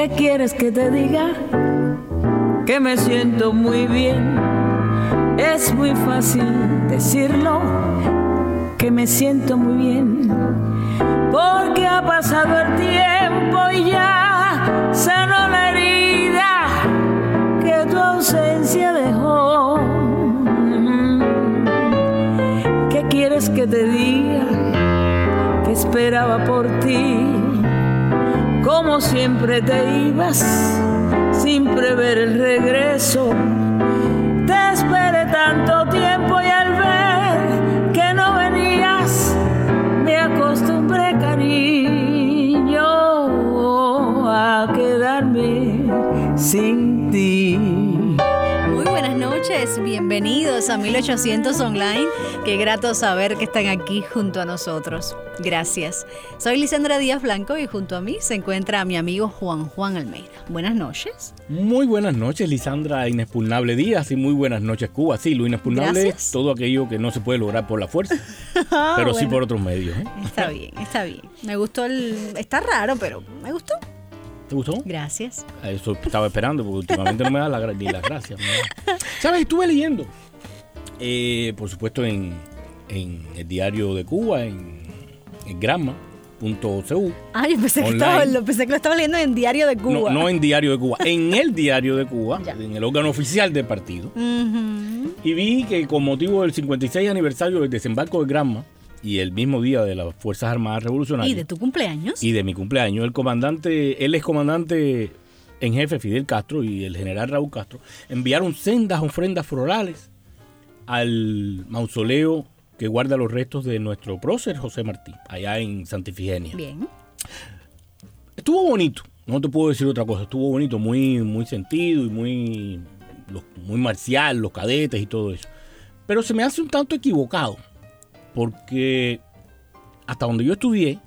¿Qué quieres que te diga? Que me siento muy bien. Es muy fácil decirlo, que me siento muy bien, porque ha pasado el tiempo y ya sanó la herida que tu ausencia dejó. ¿Qué quieres que te diga? Que esperaba por ti, como siempre te ibas, sin prever el regreso. Te esperé tanto tiempo y al ver que no venías, me acostumbré, cariño, a quedarme sin ti. Muy buenas noches, bienvenidos a 1800 Online. Qué grato saber que están aquí junto a nosotros. Gracias. Soy Lisandra Díaz Blanco y junto a mí se encuentra mi amigo Juan Almeida. Buenas noches. Muy buenas noches, Lisandra Inexpugnable Díaz, y muy buenas noches, Cuba. Sí, lo inexpugnable Gracias. es todo aquello que no se puede lograr por la fuerza, pero sí por otros medios. Está bien, está bien. Me gustó Está raro, pero me gustó. ¿Te gustó? Gracias. Eso estaba esperando, porque últimamente no me da ni las gracias. ¿Sabes? Estuve leyendo, por supuesto, en el diario de Cuba, en Granma.cu. Ay, pensé que lo estaba leyendo en Diario de Cuba. No en Diario de Cuba, en el Diario de Cuba, en el órgano oficial del partido. Uh-huh. Y vi que con motivo del 56 aniversario del desembarco de Granma y el mismo día de las Fuerzas Armadas Revolucionarias. ¿Y de tu cumpleaños? Y de mi cumpleaños, el excomandante en jefe Fidel Castro y el general Raúl Castro enviaron sendas ofrendas florales al mausoleo que guarda los restos de nuestro prócer José Martí, allá en Santa Ifigenia. Bien. Estuvo bonito, no te puedo decir otra cosa, estuvo bonito, muy, muy sentido y muy marcial, los cadetes y todo eso. Pero se me hace un tanto equivocado, porque hasta donde yo estudié,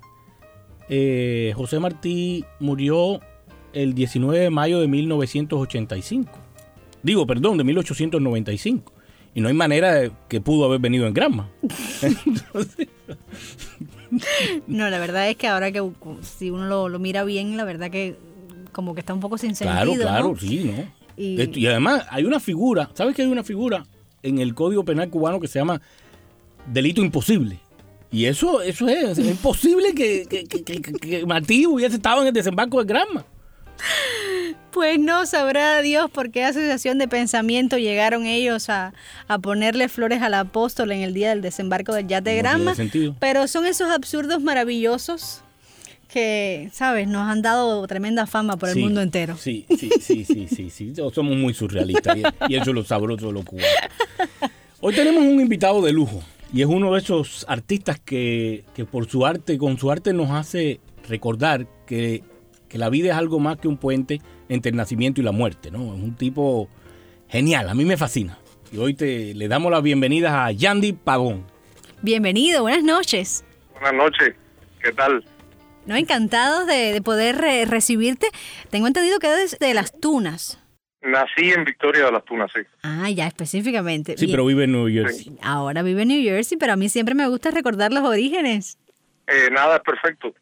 José Martí murió el 19 de mayo de 1985. De 1895. Y no hay manera de que pudo haber venido en Granma. Entonces... No, la verdad es que ahora que si uno lo mira bien, la verdad que como que está un poco sin sentido. Claro, ¿no? sí, ¿no? Y además hay una figura, ¿sabes que hay una figura en el Código Penal cubano que se llama delito imposible? Y eso es imposible que Martí hubiese estado en el desembarco de Granma. Pues no sabrá Dios por qué asociación de pensamiento llegaron ellos a ponerle flores al apóstol en el día del desembarco del yate de Granma. Pero son esos absurdos maravillosos que, ¿sabes? Nos han dado tremenda fama por el mundo entero. Sí. Somos muy surrealistas y eso es lo sabroso de lo cubano. Hoy tenemos un invitado de lujo y es uno de esos artistas que por su arte, con su arte nos hace recordar que la vida es algo más que un puente entre el nacimiento y la muerte, ¿no? Es un tipo genial, a mí me fascina. Y hoy le damos las bienvenidas a Yandy Pavón. Bienvenido, buenas noches. Buenas noches, ¿qué tal? No, encantados de poder recibirte. Tengo entendido que eres de Las Tunas. Nací en Victoria de Las Tunas, sí. Ah, ya, específicamente. Sí, pero vive en New Jersey. Sí. Ahora vive en New Jersey, pero a mí siempre me gusta recordar los orígenes. Nada es perfecto.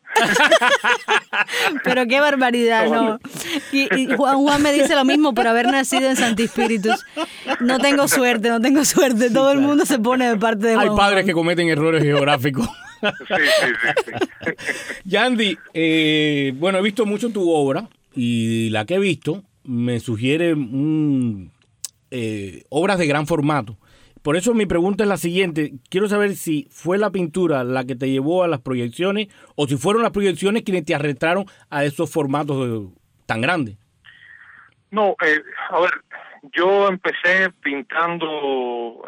Pero qué barbaridad, ¿no? Y Juan me dice lo mismo por haber nacido en Santi Espíritus. No tengo suerte. Todo el mundo se pone de parte de Juan. Hay padres que cometen errores geográficos. Sí. Yandy, bueno, he visto mucho tu obra y la que he visto me sugiere obras de gran formato. Por eso mi pregunta es la siguiente. Quiero saber si fue la pintura la que te llevó a las proyecciones o si fueron las proyecciones quienes te arrastraron a esos formatos tan No, a ver, yo empecé pintando,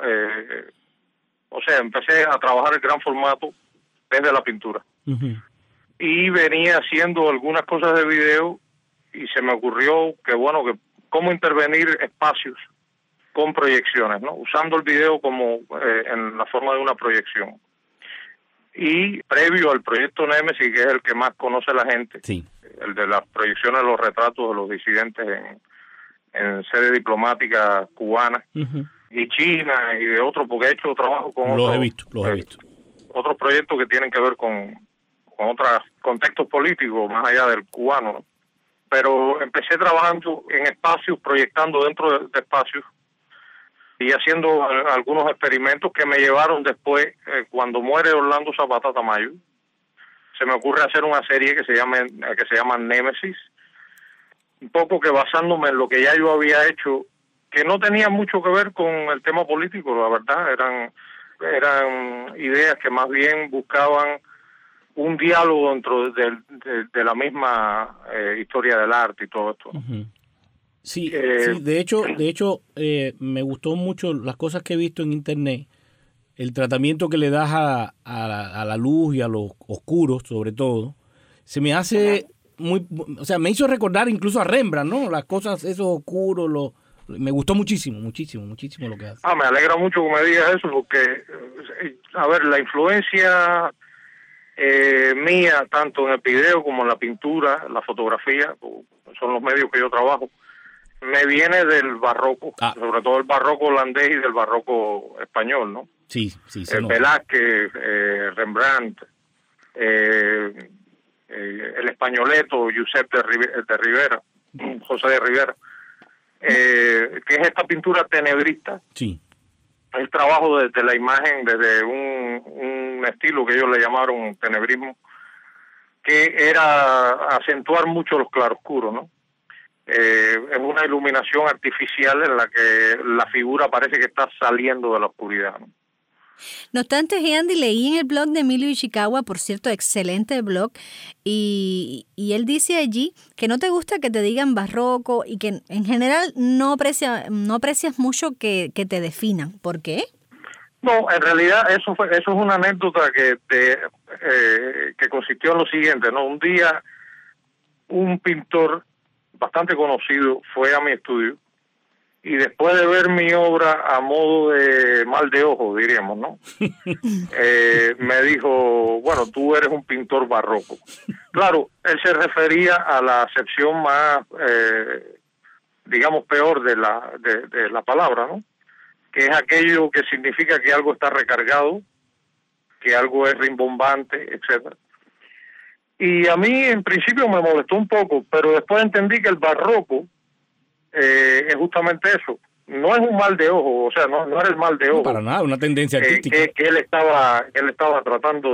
empecé a trabajar el gran formato desde la pintura. Uh-huh. Y venía haciendo algunas cosas de video y se me ocurrió que cómo intervenir espacios con proyecciones, ¿no? Usando el video como en la forma de una proyección. Y previo al proyecto Némesis, que es el que más conoce la gente, sí, el de las proyecciones de los retratos de los disidentes en sede diplomática cubana, uh-huh, y China y de otros, porque he hecho trabajo con los he visto. Otros proyectos que tienen que ver con otros contextos políticos más allá del cubano, ¿no? pero empecé trabajando en espacios, proyectando dentro de espacios y haciendo algunos experimentos que me llevaron después, cuando muere Orlando Zapata Tamayo, se me ocurre hacer una serie que se llama Némesis, un poco que basándome en lo que ya yo había hecho, que no tenía mucho que ver con el tema político, la verdad, eran ideas que más bien buscaban un diálogo dentro de la misma historia del arte y todo esto. Uh-huh. Sí, sí, de hecho me gustó mucho las cosas que he visto en internet, el tratamiento que le das a la luz y a lo oscuro, sobre todo. Se me hace me hizo recordar incluso a Rembrandt, ¿no? Las cosas, esos oscuros, me gustó muchísimo lo que hace. Me alegra mucho que me digas eso, porque, a ver, la influencia mía, tanto en el video como en la pintura, la fotografía, son los medios que yo trabajo, me viene del barroco, sobre todo el barroco holandés y del barroco español, ¿no? Sí. Velázquez, Rembrandt, el españoleto, Josep de Rivera, José de Rivera, que es esta pintura tenebrista. Sí. El trabajo desde la imagen, desde un estilo que ellos le llamaron tenebrismo, que era acentuar mucho los claroscuros, ¿no? Es una iluminación artificial en la que la figura parece que está saliendo de la oscuridad, ¿no? No obstante, Andy, leí en el blog de Emilio Ishikawa, por cierto, excelente blog, y él dice allí que no te gusta que te digan barroco y que en general no aprecias mucho que te definan. ¿Por qué? No, en realidad eso es una anécdota que consistió en lo siguiente, ¿no? Un día un pintor bastante conocido fue a mi estudio y después de ver mi obra a modo de mal de ojo, diríamos, ¿no? Me dijo, bueno, tú eres un pintor barroco. Claro, él se refería a la acepción más, digamos, peor de la palabra, ¿no? Que es aquello que significa que algo está recargado, que algo es rimbombante, etcétera. Y a mí en principio me molestó un poco, pero después entendí que el barroco es justamente eso. No es un mal de ojo, o sea, no era el mal de ojo. No, para nada, una tendencia artística. Que él estaba tratando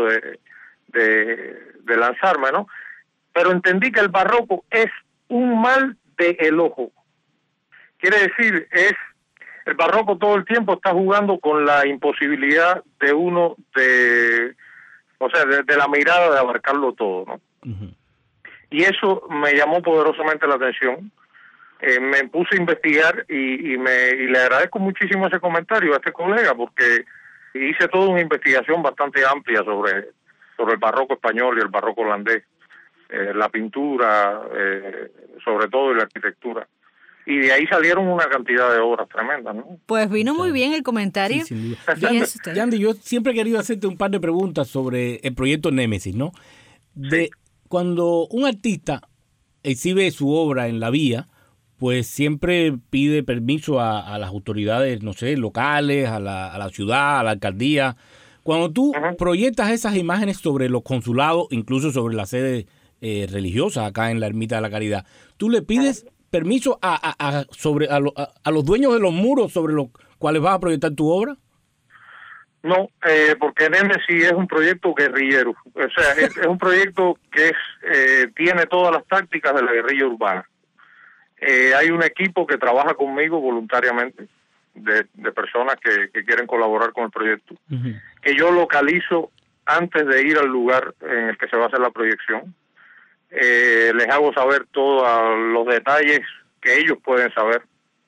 de lanzarme, ¿no? Pero entendí que el barroco es un mal del ojo. Quiere decir, el barroco todo el tiempo está jugando con la imposibilidad de uno de la mirada de abarcarlo todo, ¿no? Uh-huh. Y eso me llamó poderosamente la atención. Me puse a investigar y le agradezco muchísimo ese comentario a este colega, porque hice toda una investigación bastante amplia sobre el barroco español y el barroco holandés, la pintura, sobre todo, y la arquitectura. Y de ahí salieron una cantidad de obras tremendas, ¿no? Pues vino muy bien el comentario. Sí, sin duda. Yandy, yo siempre he querido hacerte un par de preguntas sobre el proyecto Némesis, ¿no? Cuando un artista exhibe su obra en la vía, pues siempre pide permiso a las autoridades, no sé, locales, a la ciudad, a la alcaldía. Cuando tú proyectas esas imágenes sobre los consulados, incluso sobre la sede religiosa acá en la Ermita de la Caridad, ¿tú le pides permiso a los dueños de los muros sobre los cuales vas a proyectar tu obra? No, porque Némesis es un proyecto guerrillero. O sea, es un proyecto que tiene todas las tácticas de la guerrilla urbana. Hay un equipo que trabaja conmigo voluntariamente, de personas que quieren colaborar con el proyecto, que yo localizo antes de ir al lugar en el que se va a hacer la proyección. Les hago saber todos los detalles que ellos pueden saber.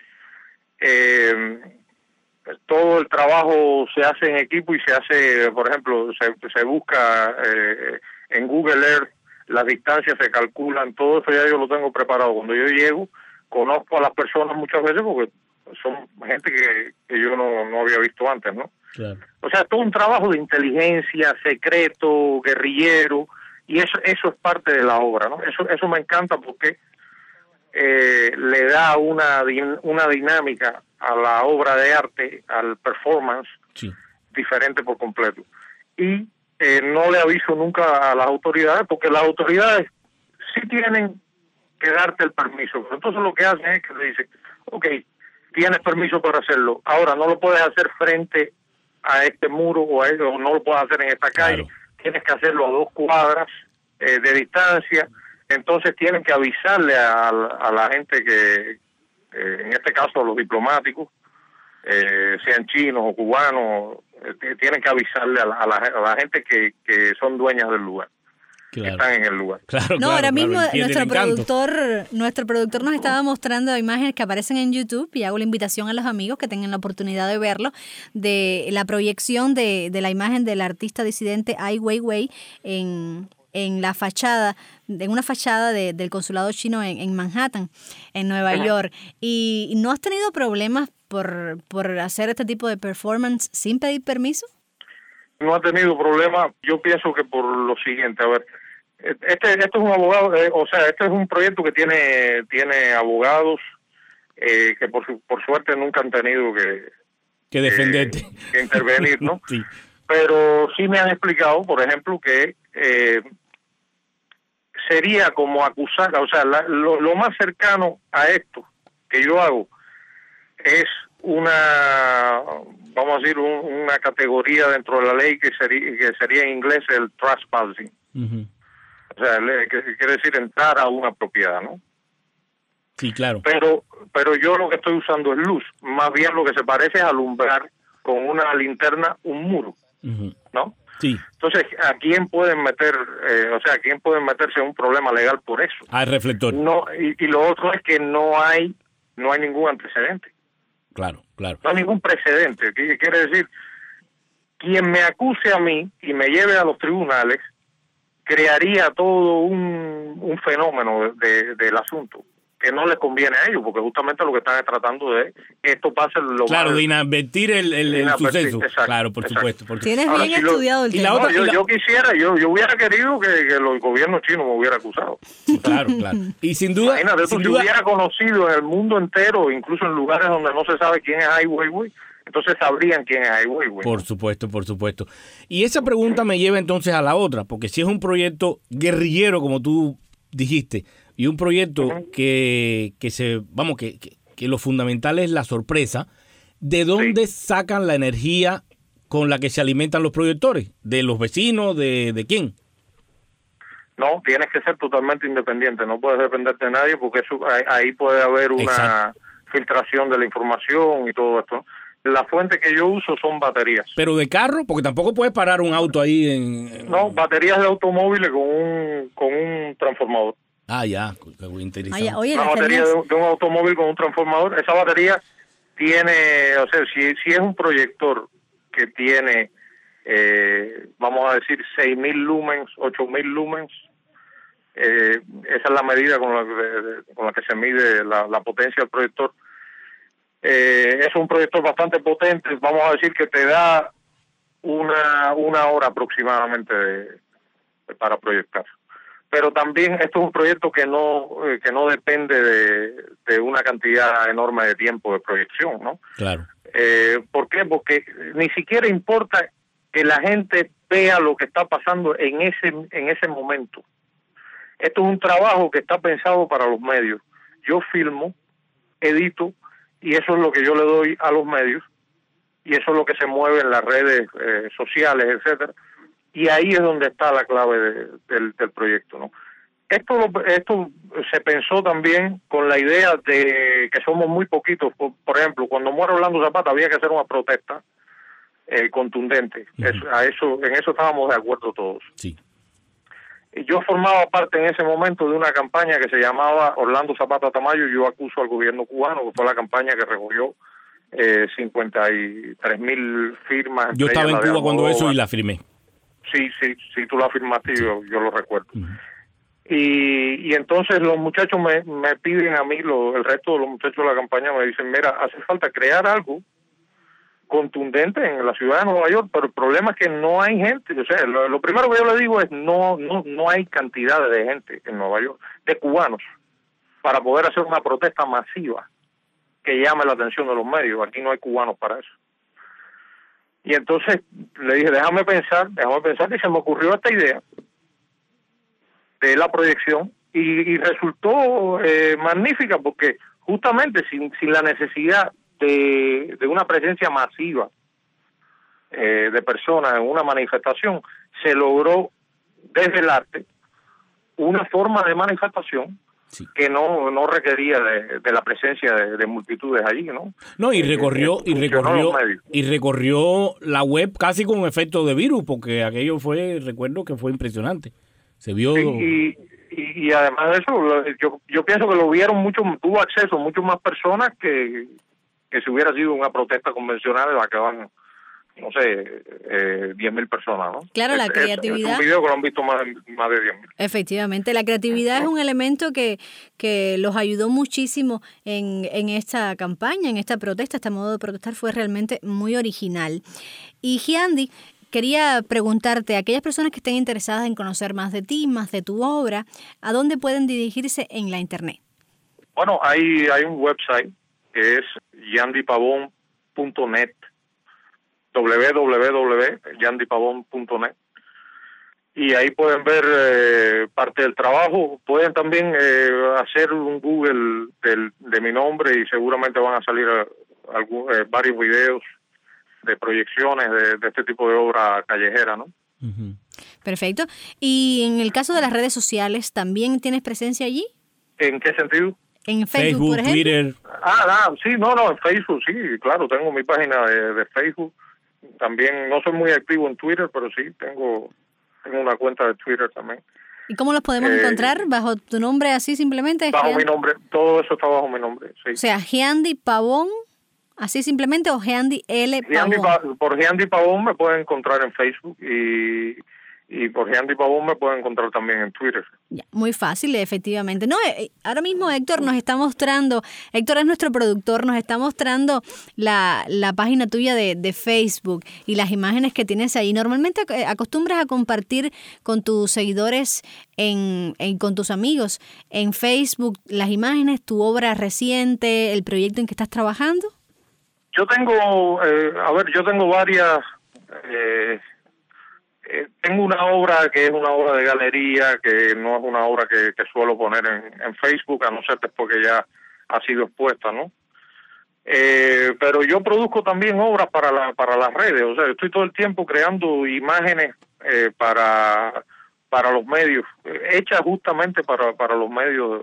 Todo el trabajo se hace en equipo y se hace, por ejemplo, se busca en Google Earth, las distancias se calculan, todo eso ya yo lo tengo preparado. Cuando yo llego, conozco a las personas muchas veces porque son gente que yo no había visto antes, ¿no? Claro. O sea, todo un trabajo de inteligencia, secreto, guerrillero, y eso es parte de la obra, ¿no? Eso me encanta porque le da una dinámica a la obra de arte, al performance, diferente por completo. Y no le aviso nunca a las autoridades, porque las autoridades sí tienen que darte el permiso. Pero entonces lo que hacen es que le dicen, ok, tienes permiso para hacerlo, ahora no lo puedes hacer frente a este muro o no lo puedes hacer en esta calle, tienes que hacerlo a 2 cuadras de distancia. Entonces tienen que avisarle a la gente que, en este caso a los diplomáticos, sean chinos o cubanos, tienen que avisarle a la gente que son dueñas del lugar. Claro. Que están en el lugar. Ahora mismo nuestro productor nos estaba mostrando imágenes que aparecen en YouTube, y hago la invitación a los amigos que tengan la oportunidad de verlo, de la proyección de la imagen del artista disidente Ai Weiwei en la fachada, en una fachada del consulado chino en Manhattan, en Nueva York. ¿Y no has tenido problemas por hacer este tipo de performance sin pedir permiso? No ha tenido problema. Yo pienso que por lo siguiente, a ver, este es un abogado, este es un proyecto que tiene abogados que por suerte nunca han tenido que defenderte, que intervenir, ¿no? Sí. Pero sí me han explicado, por ejemplo, que sería como acusar, o sea, lo más cercano a esto que yo hago es vamos a decir, una categoría dentro de la ley que sería en inglés el trespassing. Uh-huh. O sea, que quiere decir entrar a una propiedad, ¿no? Sí, claro. Pero yo lo que estoy usando es luz. Más bien lo que se parece es alumbrar con una linterna un muro, uh-huh, ¿no? Sí. Entonces, ¿a quién pueden meter, quién pueden meterse en un problema legal por eso? Al reflector. No, y lo otro es que no hay ningún antecedente. Claro. No hay ningún precedente. Quiere decir, quien me acuse a mí y me lleve a los tribunales crearía todo un fenómeno del asunto que no les conviene a ellos, porque justamente lo que están tratando de que esto pase lo claro, de inadvertir el suceso. Exacto, claro, por supuesto. Tienes ahora, bien estudiado el tema. Yo quisiera, yo hubiera querido que los gobiernos chinos me hubieran acusado. Claro. Y sin duda... Imagínate, si hubiera conocido en el mundo entero, incluso en lugares donde no se sabe quién es Ai Weiwei, entonces sabrían quién es Ai Weiwei. Por supuesto. Y esa pregunta me lleva entonces a la otra, porque si es un proyecto guerrillero, como tú dijiste, y un proyecto uh-huh, que lo fundamental es la sorpresa, ¿de dónde sacan la energía con la que se alimentan los proyectores? ¿De los vecinos? ¿De quién? No, tienes que ser totalmente independiente, no puedes depender de nadie, porque ahí puede haber una filtración de la información y todo esto. La fuente que yo uso son baterías. ¿Pero de carro? Porque tampoco puedes parar un auto ahí No, baterías de automóviles con un transformador. Ah, ya, interesante. Oye, una batería de un automóvil con un transformador. Esa batería tiene, si es un proyector que tiene, vamos a decir, 6.000 lumens, 8.000 lumens, esa es la medida con la que se mide la potencia del proyector. Es un proyector bastante potente, vamos a decir que te da una hora aproximadamente para proyectar. Pero también esto es un proyecto que no depende de una cantidad enorme de tiempo de proyección, ¿no? Claro. ¿Por qué? Porque ni siquiera importa que la gente vea lo que está pasando en ese momento. Esto es un trabajo que está pensado para los medios. Yo filmo, edito, y eso es lo que yo le doy a los medios, y eso es lo que se mueve en las redes sociales, etcétera. Y ahí es donde está la clave del proyecto, ¿no? Esto se pensó también con la idea de que somos muy poquitos. Por ejemplo, cuando muere Orlando Zapata había que hacer una protesta contundente. Uh-huh. En eso estábamos de acuerdo todos. Sí. Yo formaba parte en ese momento de una campaña que se llamaba Orlando Zapata Tamayo. Yo acuso al gobierno cubano, que fue la campaña que recogió 53.000 firmas. Yo estaba en Cuba cuando eso y la firmé. Sí, tú la firmaste, sí. Yo lo recuerdo. Uh-huh. Y entonces los muchachos me piden a mí, el resto de los muchachos de la campaña me dicen, mira, hace falta crear algo contundente en la ciudad de Nueva York, pero el problema es que no hay gente. O sea, lo primero que yo le digo es no hay cantidad de gente en Nueva York, de cubanos, para poder hacer una protesta masiva que llame la atención de los medios. Aquí no hay cubanos para eso. Y entonces le dije, déjame pensar, y se me ocurrió esta idea de la proyección y resultó magnífica porque justamente sin la necesidad de una presencia masiva de personas en una manifestación, se logró desde el arte una forma de manifestación que no requería de la presencia de multitudes allí, ¿no? No, y recorrió la web casi con efecto de virus, porque aquello recuerdo que fue impresionante. Se vio... Sí, y además de eso, yo pienso que lo vieron tuvo acceso mucho más personas que si hubiera sido una protesta convencional en la que van, no sé, 10.000 personas, ¿no? Claro, la creatividad. Es un video que lo han visto más de 10.000. Efectivamente, la creatividad es un elemento que los ayudó muchísimo en esta campaña, en esta protesta. Este modo de protestar fue realmente muy original. Y Hyandi, quería preguntarte, aquellas personas que estén interesadas en conocer más de ti, más de tu obra, ¿a dónde pueden dirigirse en la internet? Bueno, hay un website que es yandipavon.net, www.yandipavon.net, y ahí pueden ver parte del trabajo. Pueden también hacer un Google de mi nombre y seguramente van a salir varios videos de proyecciones de este tipo de obra callejera, ¿no? Uh-huh. Perfecto. Y en el caso de las redes sociales, ¿también tienes presencia allí? ¿En qué sentido? En Facebook, por ejemplo. Twitter. Sí, no, en Facebook, sí, claro, tengo mi página de Facebook. También no soy muy activo en Twitter, pero sí, tengo una cuenta de Twitter también. ¿Y cómo los podemos encontrar? ¿Bajo tu nombre así simplemente? Bajo mi nombre, todo eso está bajo mi nombre, sí. O sea, Hyandi Pavon, así simplemente, o Hyandi L. Pavon. Por Hyandi Pavon me pueden encontrar en Facebook y por Hyandi Pavon me pueden encontrar también en Twitter. Ya, muy fácil, efectivamente. No, ahora mismo Héctor nos está mostrando, Héctor es nuestro productor, nos está mostrando la página tuya de Facebook y las imágenes que tienes ahí. Normalmente acostumbras a compartir con tus seguidores, con tus amigos en Facebook, las imágenes, tu obra reciente, el proyecto en que estás trabajando. Yo tengo varias... tengo una obra que es una obra de galería, que no es una obra que suelo poner en Facebook, a no ser después que ya ha sido expuesta, ¿no? Pero yo produzco también obras para las redes, o sea, estoy todo el tiempo creando imágenes para los medios, hechas justamente para los medios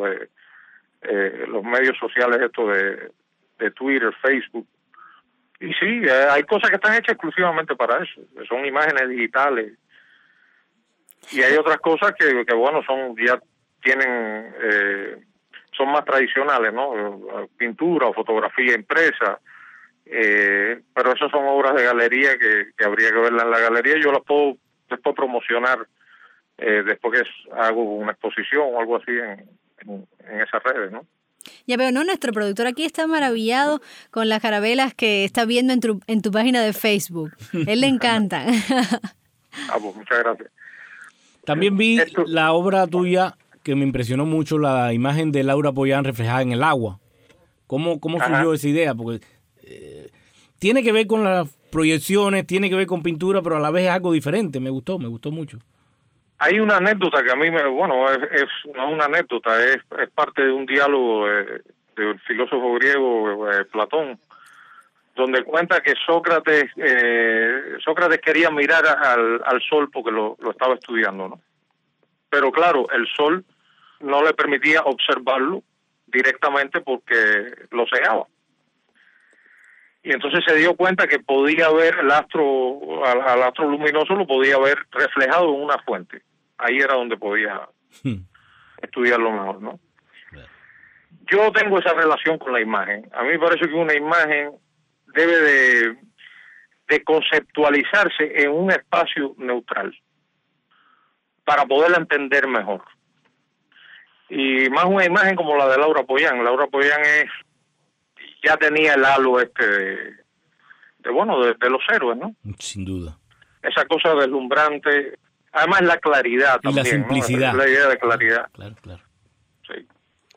los medios sociales de Twitter, Facebook. Y sí, hay cosas que están hechas exclusivamente para eso, son imágenes digitales. Y hay otras cosas que bueno, son más tradicionales, ¿no? Pintura o fotografía impresa. Pero esas son obras de galería que habría que verlas en la galería. Yo las puedo después promocionar después que hago una exposición o algo así en esas redes, ¿no? Ya veo, ¿no? Nuestro productor aquí está maravillado con las carabelas que está viendo en tu página de Facebook. Él le encanta. Pues muchas gracias. También vi la obra tuya que me impresionó mucho, la imagen de Laura Pollán reflejada en el agua. ¿Cómo surgió esa idea? Porque tiene que ver con las proyecciones, tiene que ver con pintura, pero a la vez es algo diferente. Me gustó mucho. Hay una anécdota que a mí es no una anécdota, es parte de un diálogo del filósofo griego Platón, donde cuenta que Sócrates quería mirar al sol porque lo estaba estudiando, ¿no? Pero claro, el sol no le permitía observarlo directamente porque lo cegaba. Y entonces se dio cuenta que podía ver al astro luminoso, lo podía ver reflejado en una fuente. Ahí era donde podía estudiarlo mejor, ¿no? Yo tengo esa relación con la imagen. A mí me parece que una imagen debe de conceptualizarse en un espacio neutral para poderla entender mejor. Y más una imagen como la de Laura Pollán. Laura Pollán ya tenía el halo de los héroes, ¿no? Sin duda. Esa cosa deslumbrante, además la claridad y también, la simplicidad, ¿no? La idea de claridad. Claro. Pues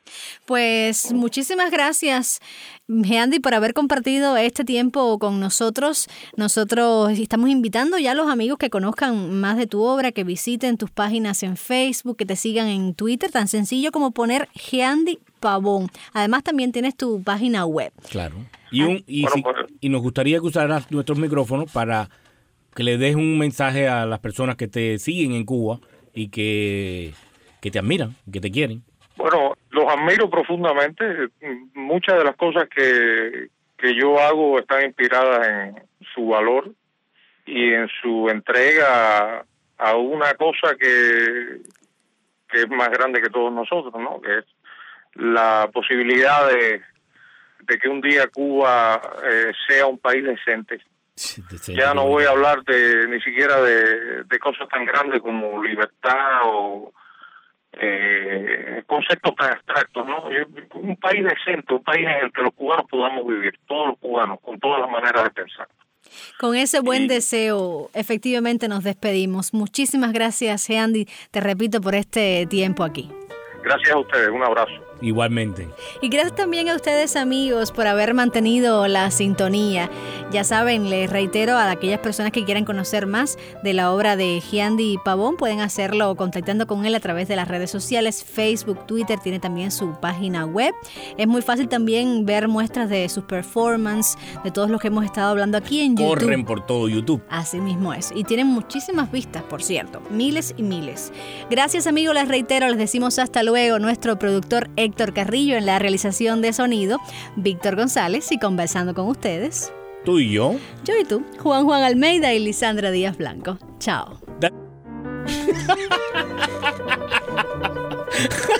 Pues muchísimas gracias, Heandy, por haber compartido este tiempo con nosotros. Nosotros estamos invitando ya a los amigos que conozcan más de tu obra, que visiten tus páginas en Facebook, que te sigan en Twitter, tan sencillo como poner Heandy Pavón. Además, también tienes tu página web. Claro. Y nos gustaría que usaras nuestros micrófonos para que le des un mensaje a las personas que te siguen en Cuba y que te admiran, que te quieren. Bueno, los admiro profundamente. Muchas de las cosas que yo hago están inspiradas en su valor y en su entrega a una cosa que es más grande que todos nosotros, ¿no? Que es la posibilidad de que un día Cuba sea un país decente. Ya no voy a hablar ni siquiera de cosas tan grandes como libertad o conceptos tan abstractos, ¿no? Un país decente, un país en el que los cubanos podamos vivir, todos los cubanos, con todas las maneras de pensar. Con ese buen deseo, efectivamente nos despedimos. Muchísimas gracias, Heandy, te repito, por este tiempo aquí. Gracias a ustedes, un abrazo. Igualmente. Y gracias también a ustedes, amigos, por haber mantenido la sintonía. Ya saben, les reitero a aquellas personas que quieran conocer más de la obra de Heandy Pavón, pueden hacerlo contactando con él a través de las redes sociales, Facebook, Twitter, tiene también su página web. Es muy fácil también ver muestras de sus performances, de todos los que hemos estado hablando aquí en YouTube. Corren por todo YouTube. Así mismo es. Y tienen muchísimas vistas, por cierto. Miles y miles. Gracias, amigos, les reitero, les decimos hasta luego. Nuestro productor Héctor Carrillo en la realización de sonido, Víctor González, y conversando con ustedes, tú y yo y tú, Juan Almeida y Lisandra Díaz Blanco. Chao.